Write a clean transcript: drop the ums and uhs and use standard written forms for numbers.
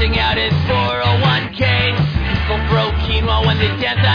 out his 401k. People throw quinoa when the death